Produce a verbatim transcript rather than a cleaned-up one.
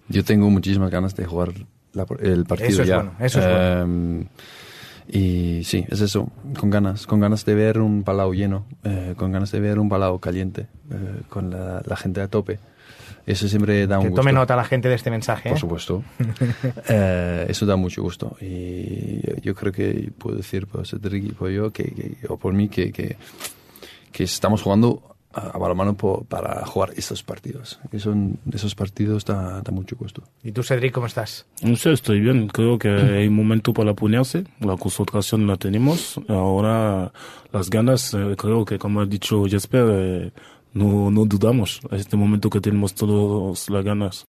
yo tengo muchísimas ganas de jugar la, el partido eso es ya. Bueno, eso es eh, bueno. Y sí, es eso, con ganas, con ganas de ver un Palau lleno, eh, con ganas de ver un Palau caliente, eh, con la, la gente a tope. Eso siempre da un que gusto. tome nota la gente de este mensaje. Por ¿eh? supuesto. eh, eso da mucho gusto. Y yo creo que puedo decir por Cedric y por yo, que, que, o por mí, que, que, que estamos jugando a balonmano para jugar esos partidos. Y son, esos partidos da, da mucho gusto. ¿Y tú, Cedric, cómo estás? No sé, estoy bien. Creo que hay un momento para ponerse. La concentración la tenemos. Ahora las ganas, eh, creo que como ha dicho Jesper, eh, no, no dudamos. A este momento que tenemos todos las ganas.